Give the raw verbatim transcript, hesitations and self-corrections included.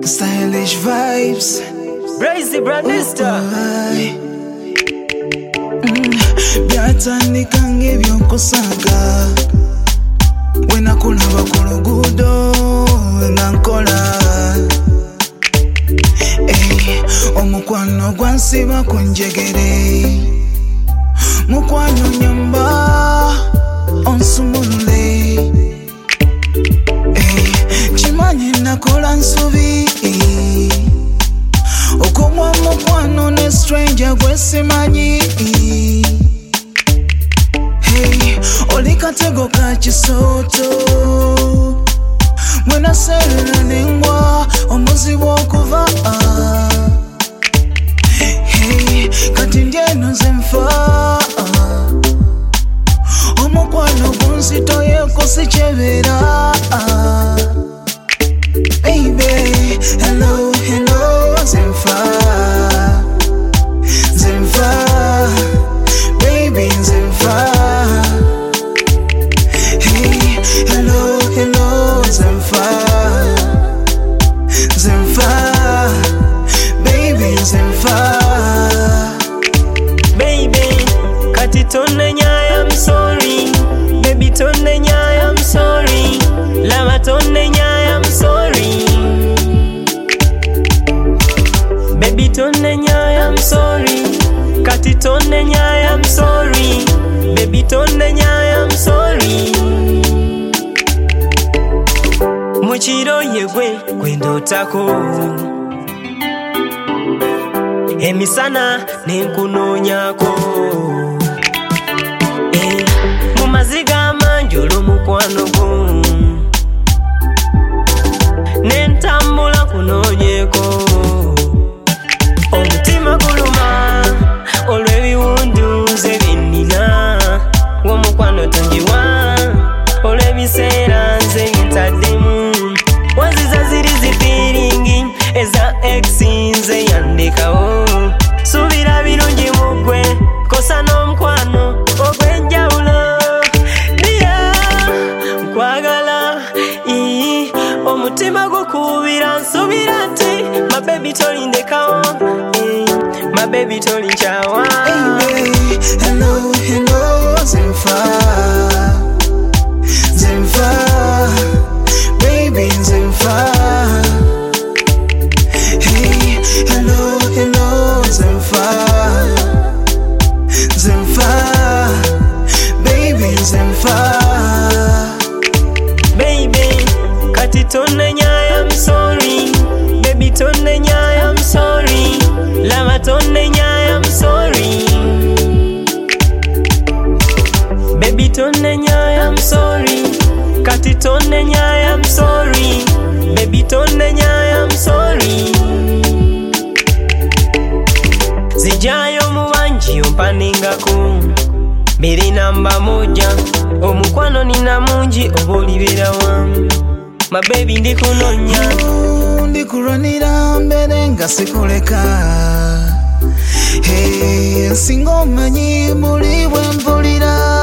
Stylish vibes. Brazy Brandista. Byatandika ng'ebyokusanga wena kulaba ku luguudo nga nkola omukwano gwansiba ku njegere mukwano nyamba onsumulule kimanyi nakola nsobi okumwa mukwano ne stranger gwe simanyi oli katego ka kisooto mwena serera nengwa omuzibu okuva hey, kati ndyeno nze nfa omukwano gunsitoyeko sikyebera baby hello hello nze nfa nze nfa baby nze nfa hello, hello, Zemfa, Zemfa, baby, Zemfa. Baby, kati tonne nyaya, I'm sorry. Baby, tonne nyaya, I'm sorry. Lama tonne nyaya, I'm sorry. Baby, tonne nyaya, I'm sorry. Kati tonne nyaya, I'm sorry. Baby, tonne nyaya, I'm sorry. Muchiro yegwe kwendotako emisana nenkunonyako eh, mumaziga amanjolo mukwano gwo nentambula kunonyeko omutima guluma olw'ebiwunduze byennina w'omukwano tonjiwa olw'ebiseera nze ntademu waziza ziri zifiringi eza exinze yandekawo subira birungi mugwe kosa n'omukwano ogw'enjawulo niya nkwagala ii omutima gukubira nsubira nti my baby tolindekawo my baby tolinkyawa hello hello Zemfa Zemfa baby Zemfa hey hello hello Zemfa Zemfa baby Zemfa baby kati tonne nyaya I'm sorry baby tonne nyaya I'm sorry lama tonne nyaya I'm sorry baby tonne nyaya I'm sorry kati tonne nyaya I'm sorry baby tonne nyaya I'm sorry zijayo mubanji ompaningako biri namba moja omukwano nina mungi obolibera wamu my baby ndikunonya ndikuranira mbere nga sikuleka hey, singa omanyi muli bwe mpulira